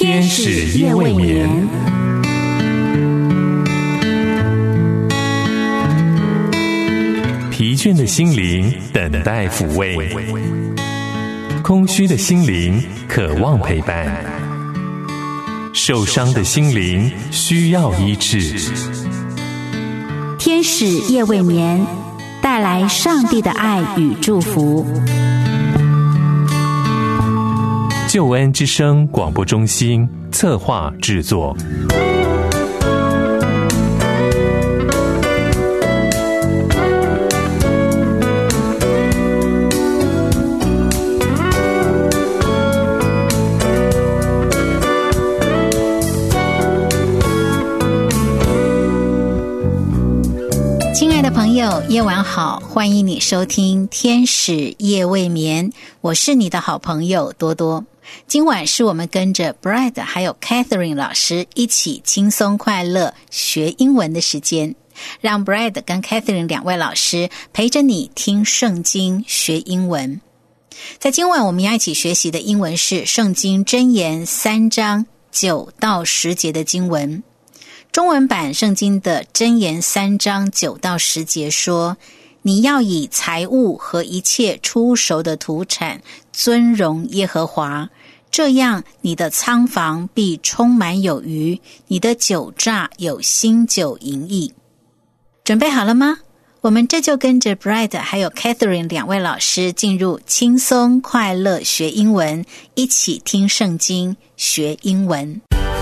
天使夜未眠。疲倦的心灵等待抚慰，空虚的心灵渴望陪伴，受伤的心灵需要医治。 天使夜未眠，带来上帝的爱与祝福。 救恩之声广播中心策划制作。 亲爱的朋友，夜晚好，欢迎你收听天使夜未眠，我是你的好朋友多多。今晚是我们跟着 Brad 还有 Catherine 老师一起轻松快乐学英文的时间，让 Brad 跟 Catherine 两位老师陪着你听圣经学英文。在今晚我们要一起学习的英文是圣经箴言3章9到10节的经文。中文版圣经的箴言3章9到10节说，你要以财物和一切出熟的土产尊荣耶和华，这样你的仓房必充满有余，你的酒榨有新酒盈溢。准备好了吗？我们这就跟着 Brad 还有 Catherine 两位老师进入轻松快乐学英文，一起听圣经学英文。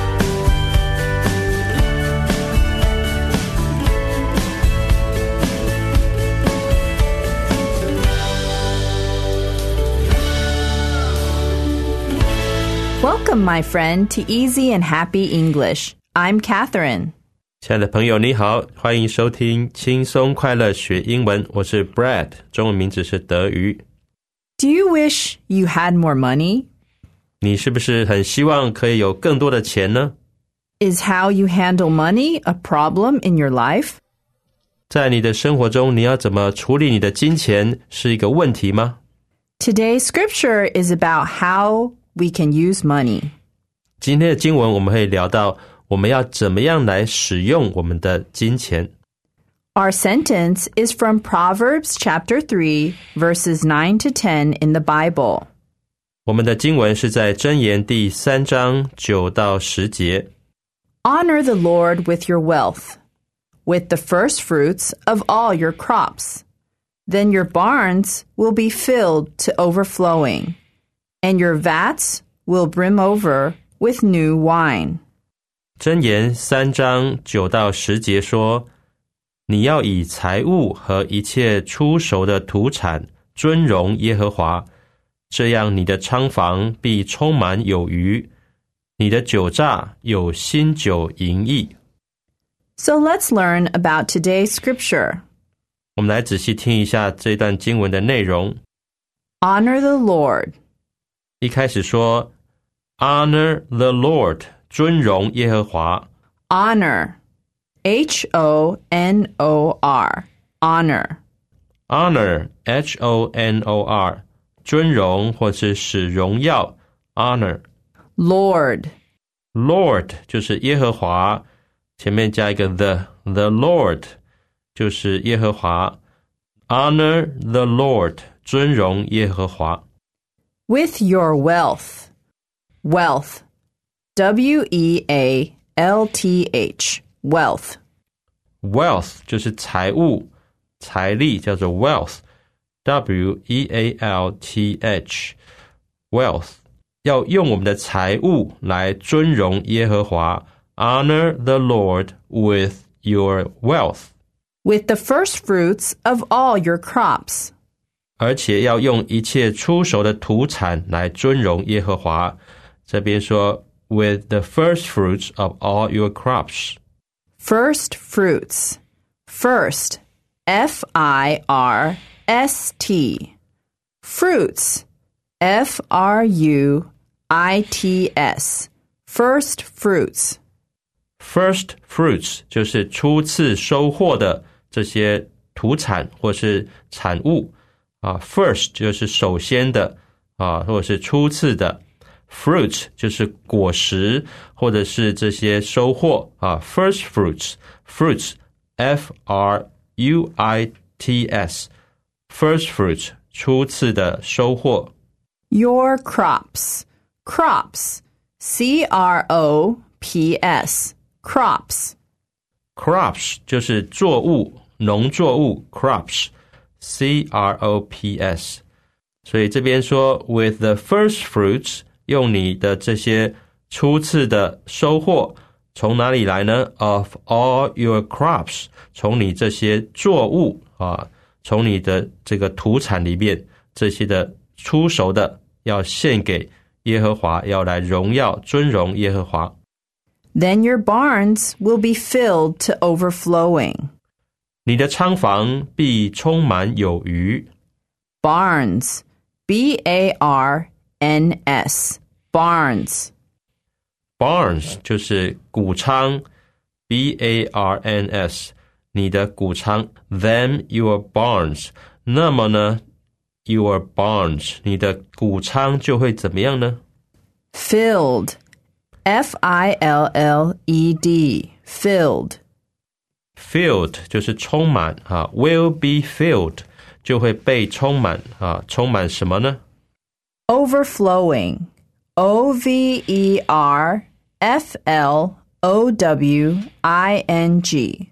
Welcome, my friend, to Easy and Happy English. I'm Catherine. 亲爱的朋友你好，欢迎收听轻松快乐学英文，我是 Brad， 中文名字是德瑜。 Do you wish you had more money? 你是不是很希望可以有更多的钱呢？ Is how you handle money a problem in your life? 在你的生活中，你要怎么处理你的金钱是一个问题吗？ Today's scripture is about how we can use money. 今天的经文我们会聊到我们要怎么样来使用我们的金钱。 Our sentence is from Proverbs chapter 3, verses 9 to 10 in the Bible. 我们的经文是在箴言第3章9到10节。 Honor the Lord with your wealth, with the first fruits of all your crops. Then your barns will be filled to overflowing, and your vats will brim over with new wine. 箴言3章9到10节说，你要以财物和一切出熟的土产尊荣耶和华，这样你的仓房必充满有余，你的酒榨有新酒盈溢。 So let's learn about today's scripture. 我们来仔细听一下这段经文的内容。 Honor the Lord. 一开始说 Honor the Lord， 尊荣耶和华。 Honor. H-O-N-O-R. Honor. Honor, H-O-N-O-R， 尊荣或是使荣耀 Honor。 Lord. Lord 就是耶和华，前面加一个 the Lord 就是耶和华。 Honor the Lord， 尊荣耶和华。 With your wealth. Wealth. W-E-A-L-T-H. Wealth. Wealth 就是财物财力，叫做 wealth， W-E-A-L-T-H Wealth， 要用我们的财物来尊荣耶和华。 Honor the Lord with your wealth， With the first fruits of all your crops. 而且要用一切出熟的土产来尊荣耶和华。这边说 with the first fruits of all your crops。 First fruits. First. F-I-R-S-T. Fruits. F-R-U-I-T-S. First fruits. First fruits 就是初次收获的这些土产或是产物啊。First 就是首先的啊，或者是初次的。 fruit 就是果实或者是这些收获啊 first fruits F-R-U-I-T-S first fruit 初次的收获。 Your crops C-R-O-P-S crops 就是作物农作物 crops C-R-O-P-S 所以这边说 with the first fruits 用你的这些初次的收获从哪里来呢 of all your crops 从你这些作物啊，从你的这个土产里面这些的出熟的要献给耶和华，要来荣耀尊荣耶和华。 Then your barns will be filled to overflowing. 你的仓房必充满有余。 Barns B-A-R-N-S Barns 就是谷仓 B-A-R-N-S 你的谷仓 Then your barns 那么呢 your barns 你的谷仓就会怎么样呢 Filled F-I-L-L-E-D Filled 就是充满啊 will be filled 就会被充满啊充满什么呢 Overflowing O-V-E-R-F-L-O-W-I-N-G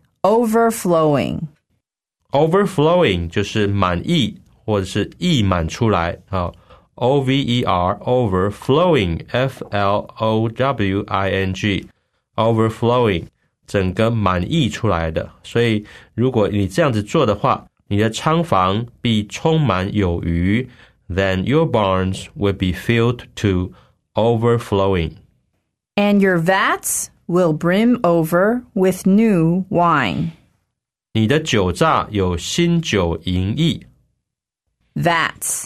Overflowing 就是满溢或者是溢满出来啊 O-V-E-R overflowing F-L-O-W-I-N-G overflowing 整个满溢出来的，所以如果你这样子做的话，你的仓房必充满有余 Then your barns will be filled to overflowing. And your vats will brim over with new wine. 你的酒榨有新酒盈溢 Vats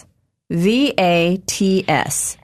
V-A-T-S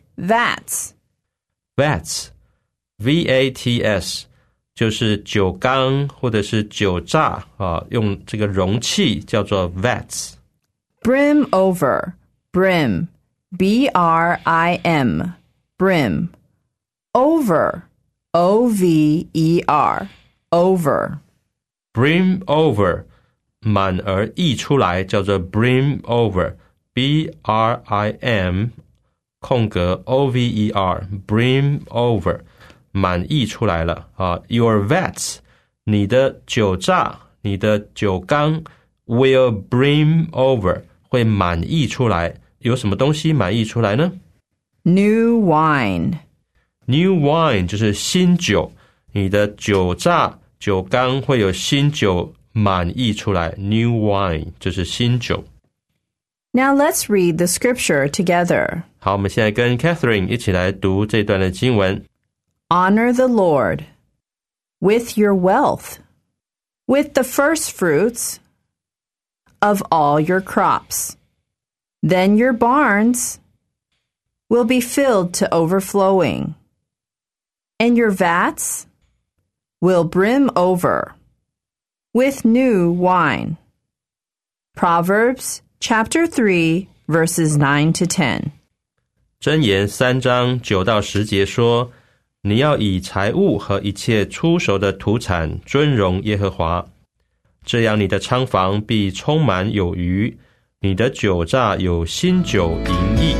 Vats V-A-T-S 就是酒缸或者是酒榨啊，用这个容器叫做 vats. Brim over Brim B-R-I-M Brim Over O-V-E-R Over Brim over 满而溢出来叫做 brim over B-R-I-M 空格 O-V-E-R brim over 满溢出来了啊 Your vats 你的酒榨你的酒缸 will brim over 会满溢出来有什么东西满溢出来呢 New wine 就是新酒你的酒榨酒缸会有新酒满溢出来 New wine 就是新酒 Now let's read the scripture together. 好，我们现在跟 Catherine 一起来读这段的经文 Honor the Lord with your wealth, with the first fruits of all your crops. Then your barns will be filled to overflowing, and your vats will brim over with new wine. Proverbs Chapter 3, verses 9 to 10. 箴言3章9到10节说你要以财物和一切出熟的土产尊荣耶和华这样你的仓房必充满有余你的酒榨有新酒盈溢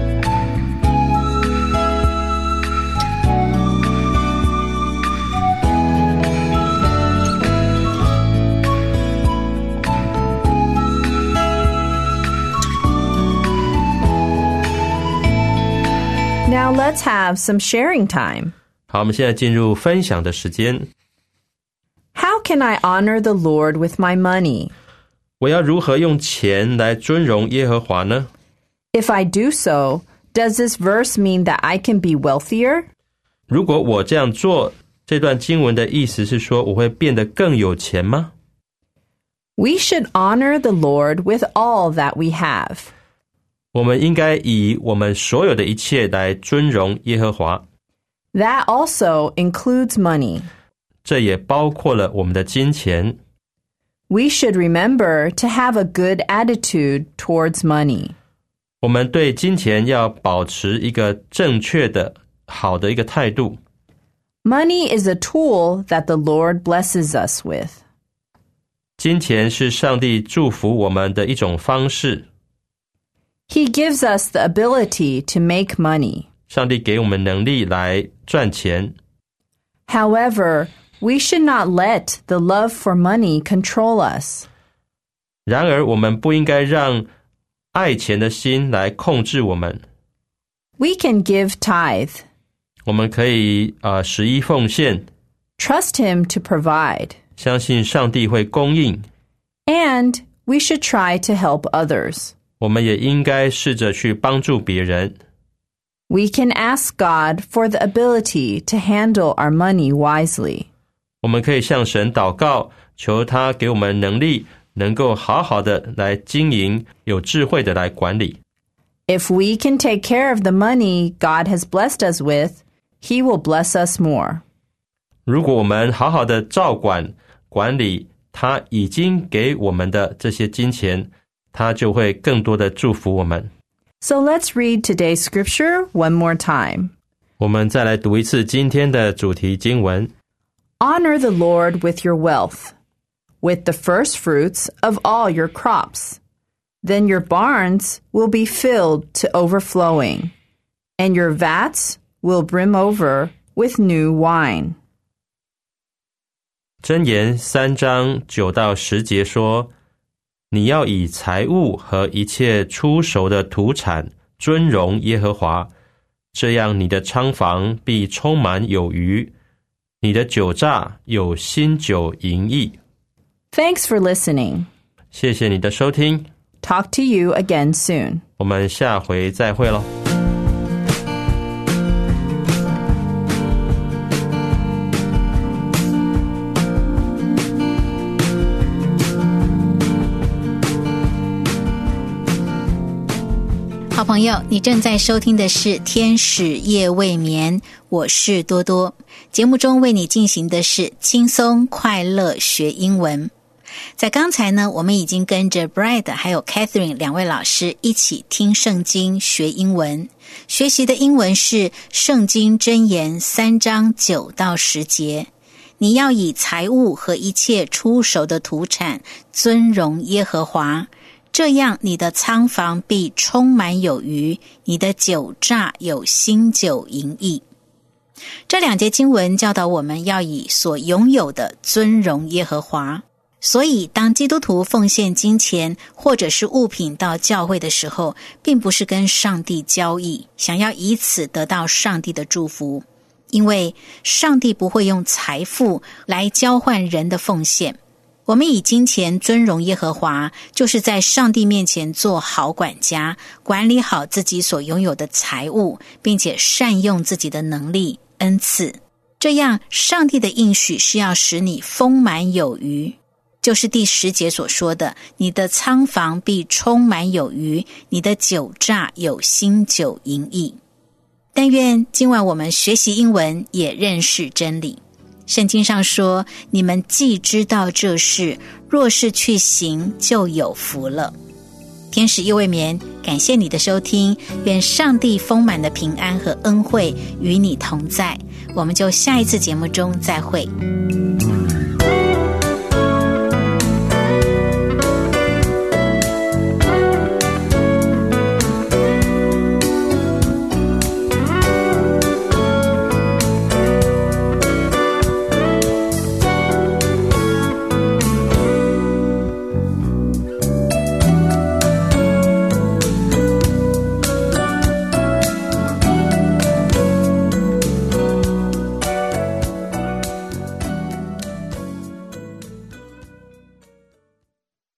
Now let's have some sharing time. 好，我们现在进入分享的时间 How can I honor the Lord with my money? 我要如何用钱来尊荣耶和华呢 If I do so, does this verse mean that I can be wealthier? 如果我这样做这段经文的意思是说我会变得更有钱吗 We should honor the Lord with all that we have. 我们应该以我们所有的一切来尊荣耶和华 That also includes money. 这也包括了我们的金钱 We should remember to have a good attitude towards money. 我们对金钱要保持一个正确的、好的一个态度。 Money is a tool that the Lord blesses us with. 金钱是上帝祝福我们的一种方式。 He gives us the ability to make money. 上帝给我们能力来赚钱。 However, we should not let the love for money control us. 然而，我们不应该让爱钱的心来控制我们。 We can give tithe. 我们可以11奉献， Trust Him to provide. 相信上帝会供应。 And we should try to help others. 我们也应该试着去帮助别人。 We can ask God for the ability to handle our money wisely. 我们可以向神祷告，求他给我们能力，能够好好的来经营，有智慧的来管理。 If we can take care of the money God has blessed us with, He will bless us more. 如果我们好好的照管理他已经给我们的这些金钱，他就会更多的祝福我们。 So let's read today's scripture one more time. 我们再来读一次今天的主题经文。 Honor the Lord with your wealth, with the first fruits of all your crops. Then your barns will be filled to overflowing, and your vats will brim over with new wine. 箴言3章9到10节说，你要以财物和一切出熟的土产尊荣耶和华，这样你的仓房必充满有余，你的酒榨有新酒盈溢。 Thanks for listening. 谢谢你的收听， Talk to you again soon. 我们下回再会咯。 好朋友，你正在收听的是天使夜未眠，我是多多。节目中为你进行的是轻松快乐学英文。在刚才呢，我们已经跟着 Brad 还有 Catherine 两位老师一起听圣经学英文，学习的英文是圣经箴言3章9到10节。你要以财物和一切出熟的土产尊荣耶和华，这样你的仓房必充满有余，你的酒榨有新酒盈溢。这两节经文教导我们要以所拥有的尊荣耶和华。所以当基督徒奉献金钱或者是物品到教会的时候，并不是跟上帝交易，想要以此得到上帝的祝福，因为上帝不会用财富来交换人的奉献。我们以金钱尊荣耶和华，就是在上帝面前做好管家，管理好自己所拥有的财物，并且善用自己的能力恩赐。这样上帝的应许是要使你丰满有余，就是第10节所说的，你的仓房必充满有余，你的酒榨有新酒盈溢。但愿今晚我们学习英文，也认识真理。圣经上说，你们既知道这事，若是去行，就有福了。天使夜未眠，感谢你的收听，愿上帝丰满的平安和恩惠与你同在。我们就下一次节目中再会。